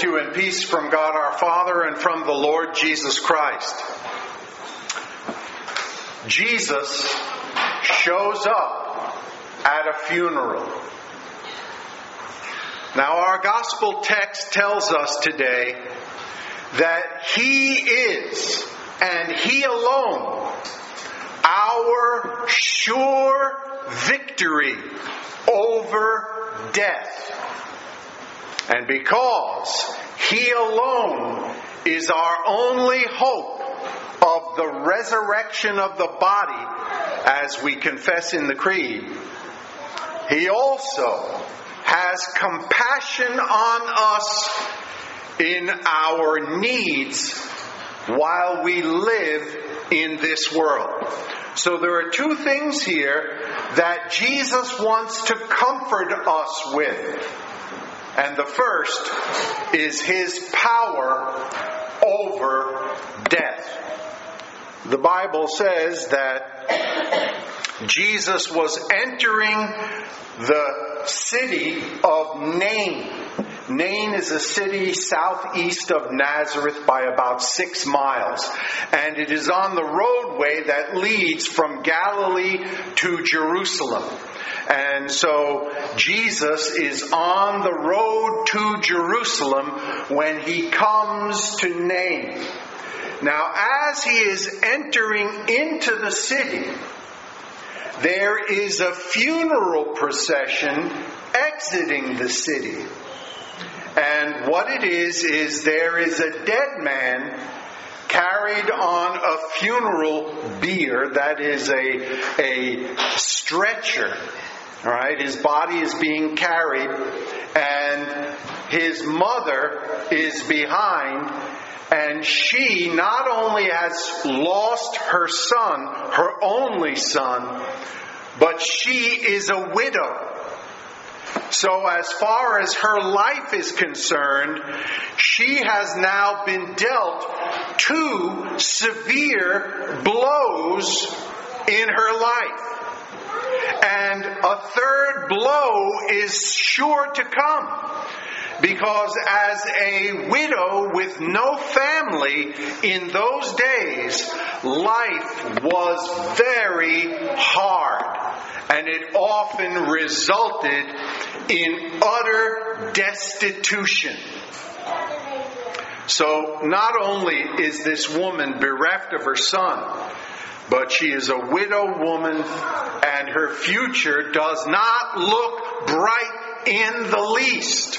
to you in peace from God our Father and from the Lord Jesus Christ. Jesus shows up at a funeral. Now, our gospel text tells us today that He is, and He alone, our sure victory over death. And because He alone is our only hope of the resurrection of the body, as we confess in the Creed, He also has compassion on us in our needs while we live in this world. So there are two things here that Jesus wants to comfort us with. And the first is His power over death. The Bible says that Jesus was entering the city of Nain. Nain is a city southeast of Nazareth by about 6 miles. And it is on the roadway that leads from Galilee to Jerusalem. And so Jesus is on the road to Jerusalem when He comes to Nain. Now, as He is entering into the city, there is a funeral procession exiting the city. And what it is there is a dead man carried on a funeral bier, that is a stretcher. All right, his body is being carried, and his mother is behind, and she not only has lost her son, her only son, but she is a widow. So as far as her life is concerned, she has now been dealt 2 severe blows in her life. And a third blow is sure to come. Because as a widow with no family in those days, life was very hard. And it often resulted in utter destitution. So not only is this woman bereft of her son, but she is a widow woman, and her future does not look bright in the least.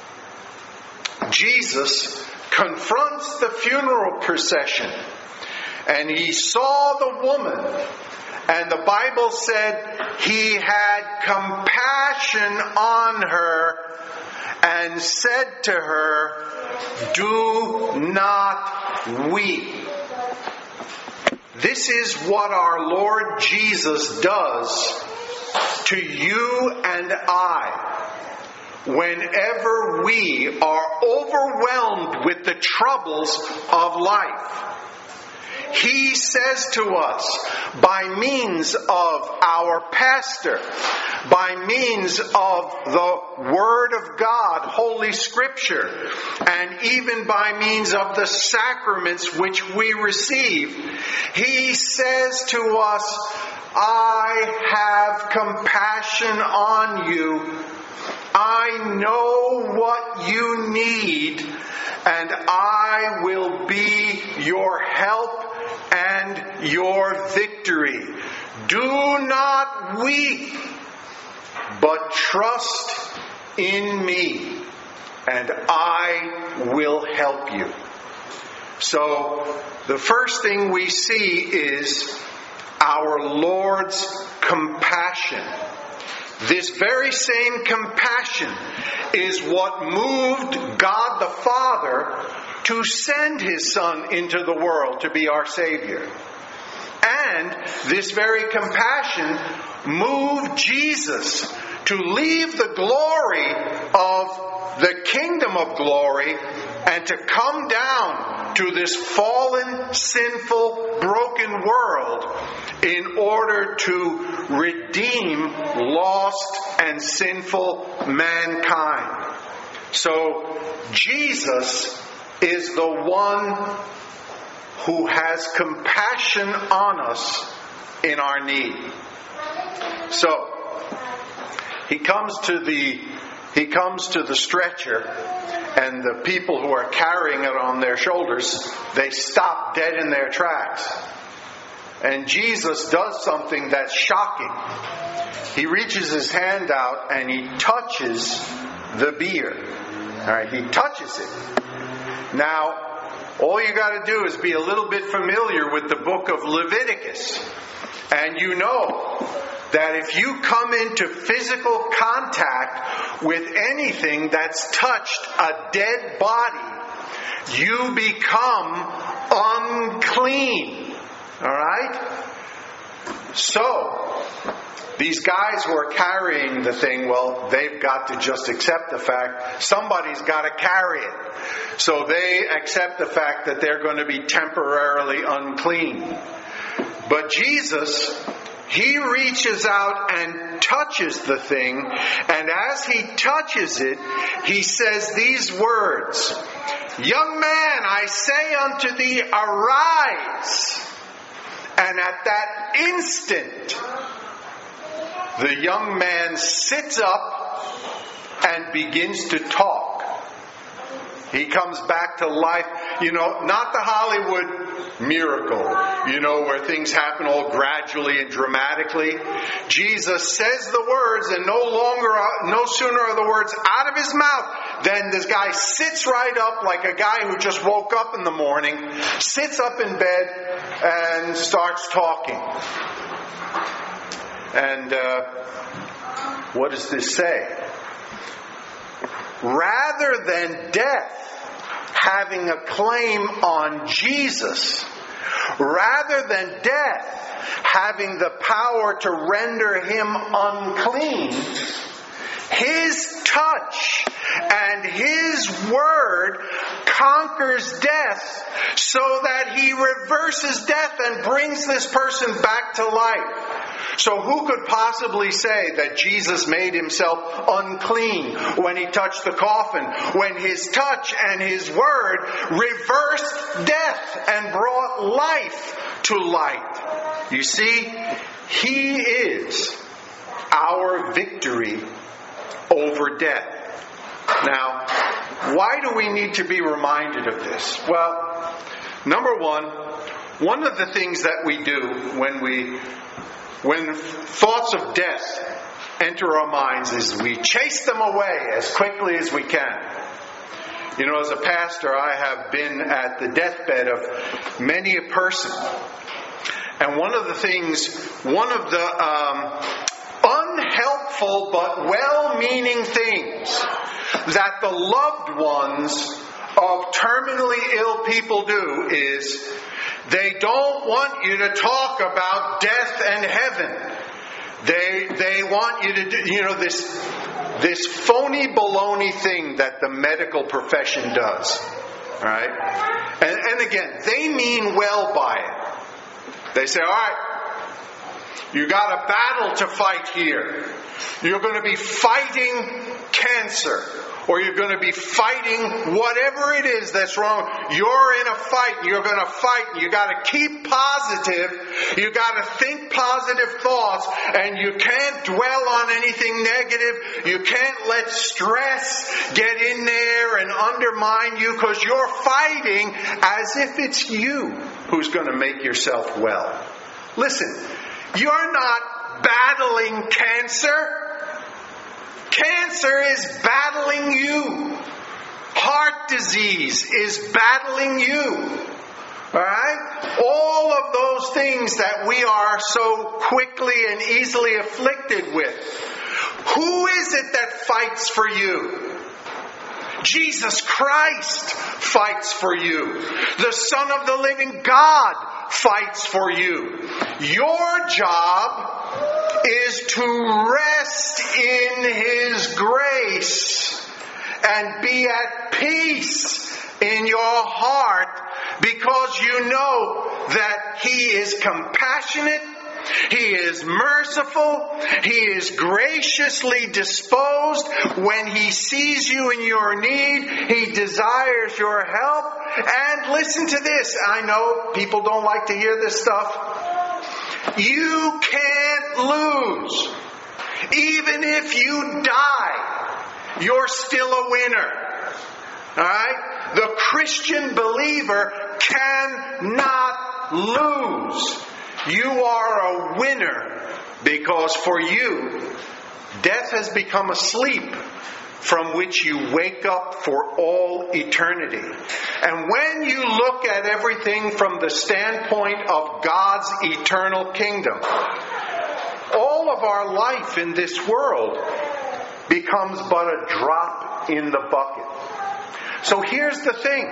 Jesus confronts the funeral procession, and He saw the woman, and the Bible said He had compassion on her and said to her, "Do not weep." This is what our Lord Jesus does to you and I whenever we are overwhelmed with the troubles of life. He says to us, by means of our pastor, by means of the Word of God, Holy Scripture, and even by means of the sacraments which we receive, He says to us, I have compassion on you. I know what you need, and I will be your help and your victory. Do not weep, but trust in me, and I will help you. So, the first thing we see is our Lord's compassion. This very same compassion is what moved God the Father to send His Son into the world to be our Savior. And this very compassion moved Jesus to leave the glory of the kingdom of glory and to come down to this fallen, sinful, broken world in order to redeem lost and sinful mankind. So Jesus is the one who has compassion on us in our need. So he comes to the stretcher, and the people who are carrying it on their shoulders, they stop dead in their tracks. And Jesus does something that's shocking. He reaches his hand out and he touches the bier. All right, he touches it. Now, all you got to do is be a little bit familiar with the book of Leviticus. And you know that if you come into physical contact with anything that's touched a dead body, you become unclean. All right? So, these guys who are carrying the thing, well, they've got to just accept the fact somebody's got to carry it. So they accept the fact that they're going to be temporarily unclean. But Jesus, he reaches out and touches the thing, and as he touches it, he says these words, "Young man, I say unto thee, arise." And at that instant, the young man sits up and begins to talk. He comes back to life. Not the Hollywood miracle, where things happen all gradually and dramatically. Jesus says the words, and no sooner are the words out of his mouth than this guy sits right up like a guy who just woke up in the morning, sits up in bed and starts talking. And what does this say? Rather than death having a claim on Jesus, rather than death having the power to render him unclean, his touch and his word conquers death so that he reverses death and brings this person back to life. So who could possibly say that Jesus made himself unclean when he touched the coffin, when his touch and his word reversed death and brought life to light? You see, he is our victory over death. Now, why do we need to be reminded of this? Well, number one of the things that we do when thoughts of death enter our minds is we chase them away as quickly as we can. As a pastor, I have been at the deathbed of many a person. And one of the unhelpful but well-meaning things that the loved ones of terminally ill people do is they don't want you to talk about death and heaven. They want you to do, this phony baloney thing that the medical profession does. Right? And again, they mean well by it. They say, all right, you got a battle to fight here. You're going to be fighting cancer. Or you're going to be fighting whatever it is that's wrong. You're in a fight. You're going to fight. You got to keep positive. You got to think positive thoughts. And you can't dwell on anything negative. You can't let stress get in there and undermine you, because you're fighting as if it's you who's going to make yourself well. Listen, you're not battling cancer. Cancer is battling you. Heart disease is battling you. Alright? All of those things that we are so quickly and easily afflicted with. Who is it that fights for you? Jesus Christ fights for you. The Son of the living God fights for you. Your job is to rest in His grace and be at peace in your heart, because you know that He is compassionate He is merciful. He is graciously disposed. When He sees you in your need, He desires your help. And listen to this. I know people don't like to hear this stuff. You can't lose. Even if you die, you're still a winner. Alright? The Christian believer cannot lose. You are a winner because for you, death has become a sleep from which you wake up for all eternity. And when you look at everything from the standpoint of God's eternal kingdom, all of our life in this world becomes but a drop in the bucket. So here's the thing.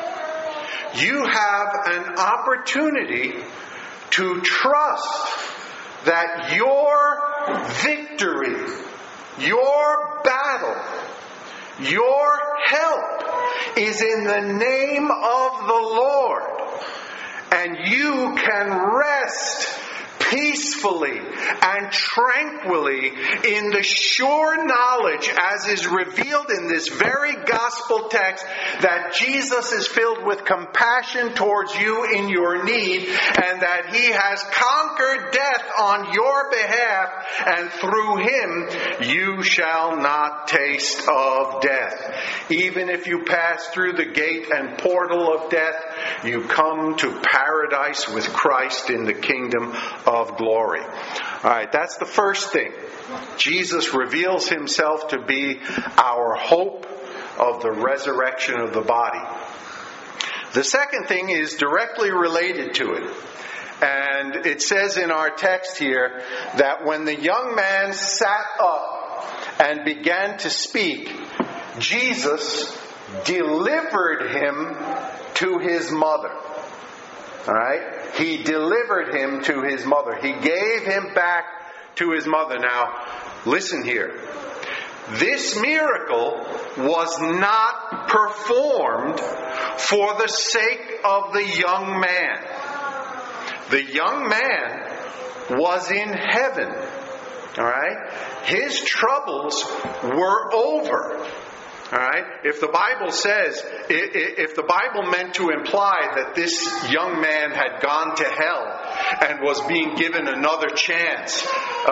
You have an opportunity to trust that your victory, your battle, your help is in the name of the Lord. And you can rest peacefully and tranquilly in the sure knowledge, as is revealed in this very gospel text, that Jesus is filled with compassion towards you in your need, and that He has conquered death on your behalf, and through Him you shall not taste of death. Even if you pass through the gate and portal of death, you come to paradise with Christ in the kingdom of glory. All right, that's the first thing. Jesus reveals Himself to be our hope of the resurrection of the body. The second thing is directly related to it. And it says in our text here that when the young man sat up and began to speak, Jesus delivered him to his mother. Alright? He delivered him to his mother. He gave him back to his mother. Now, listen here. This miracle was not performed for the sake of the young man. The young man was in heaven. Alright? His troubles were over. Alright? If the Bible says, if the Bible meant to imply that this young man had gone to hell and was being given another chance,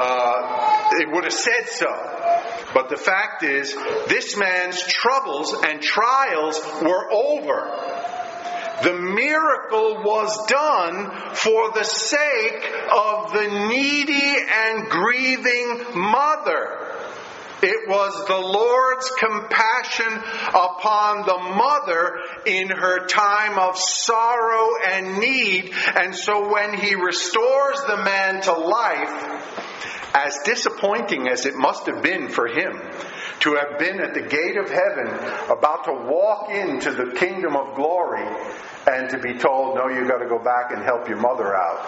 it would have said so. But the fact is, this man's troubles and trials were over. The miracle was done for the sake of the needy and grieving mother. It was the Lord's compassion upon the mother in her time of sorrow and need. And so when He restores the man to life, as disappointing as it must have been for him to have been at the gate of heaven, about to walk into the kingdom of glory, and to be told, no, you've got to go back and help your mother out.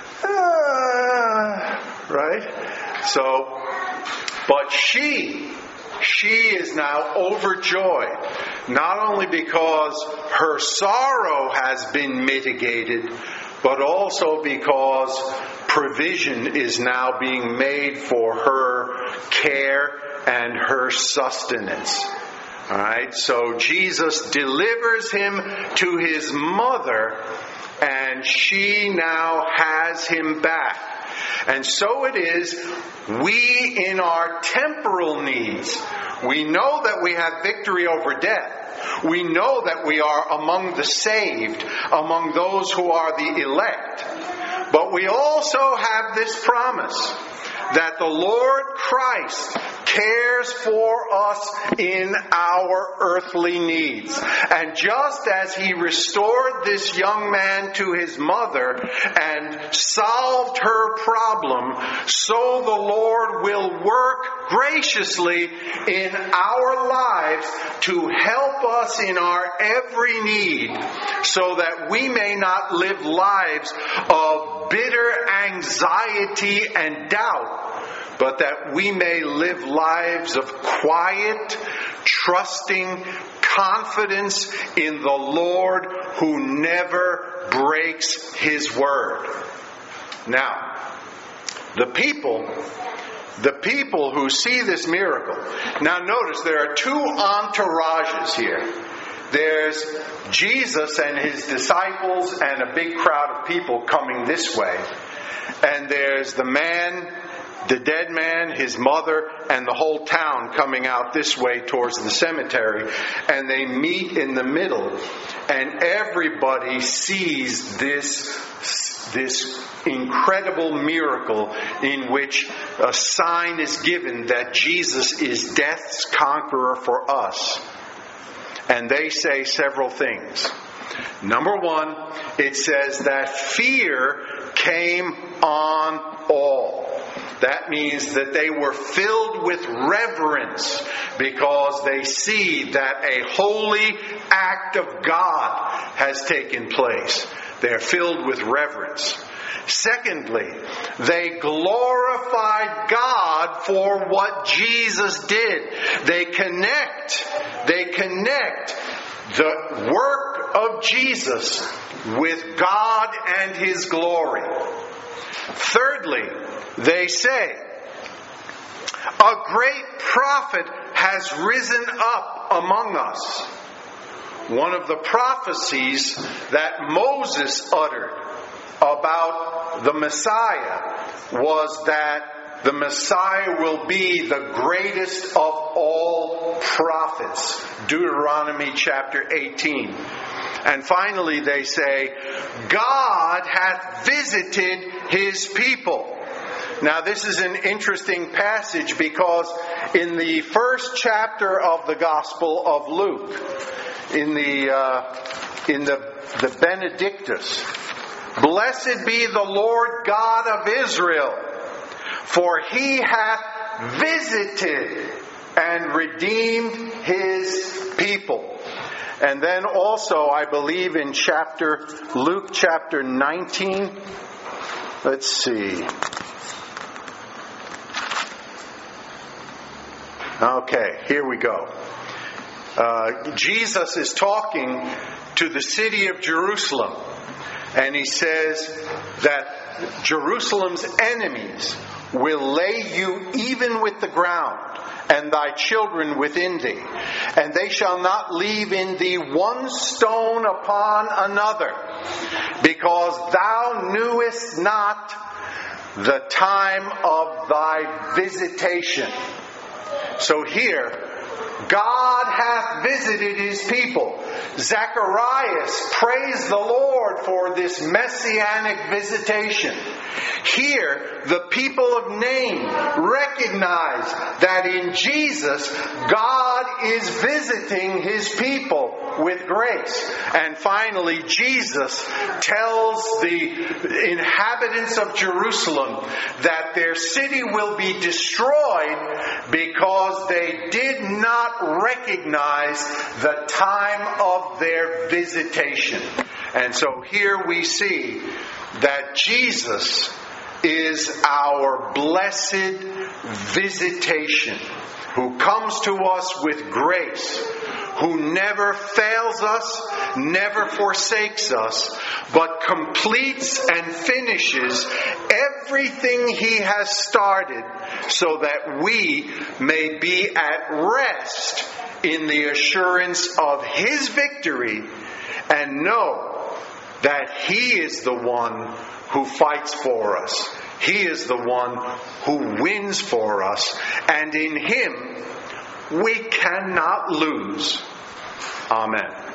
Right? So, but she is now overjoyed, not only because her sorrow has been mitigated, but also because provision is now being made for her care and her sustenance. Alright, so Jesus delivers him to his mother, and she now has him back. And so it is, we in our temporal needs, we know that we have victory over death. We know that we are among the saved, among those who are the elect. But we also have this promise that the Lord Christ cares for us in our earthly needs. And just as He restored this young man to his mother and solved her problem, so the Lord will work graciously in our lives to help us in our every need, so that we may not live lives of bitter anxiety and doubt, but that we may live lives of quiet, trusting confidence in the Lord who never breaks His word. Now, The people who see this miracle. Now notice there are two entourages here. There's Jesus and his disciples and a big crowd of people coming this way. And there's the man, the dead man, his mother, and the whole town coming out this way towards the cemetery. And they meet in the middle. And everybody sees this incredible miracle in which a sign is given that Jesus is death's conqueror for us. And they say several things. Number one, it says that fear came on all. That means that they were filled with reverence because they see that a holy act of God has taken place. They're filled with reverence. Secondly, they glorified God for what Jesus did. They connect the work of Jesus with God and His glory. Thirdly, they say, a great prophet has risen up among us. One of the prophecies that Moses uttered about the Messiah was that the Messiah will be the greatest of all prophets. Deuteronomy chapter 18. And finally they say, God hath visited His people. Now this is an interesting passage because in the first chapter of the Gospel of Luke, in the Benedictus, blessed be the Lord God of Israel, for He hath visited and redeemed His people. And then also, I believe in Luke chapter 19, let's see. Okay, here we go. Jesus is talking to the city of Jerusalem. And He says that Jerusalem's enemies will lay you even with the ground, and thy children within thee. And they shall not leave in thee one stone upon another, because thou knewest not the time of thy visitation. So here, God hath visited His people. Zacharias praised the Lord for this messianic visitation. Here, the people of Nain recognize that in Jesus, God is visiting His people with grace. And finally, Jesus tells the inhabitants of Jerusalem that their city will be destroyed because they did not recognize the time of their visitation. And so here we see that Jesus is our blessed visitation, who comes to us with grace, who never fails us, never forsakes us, but completes and finishes everything He has started so that we may be at rest in the assurance of His victory and know that He is the one who fights for us. He is the one who wins for us. And in Him we cannot lose. Amen.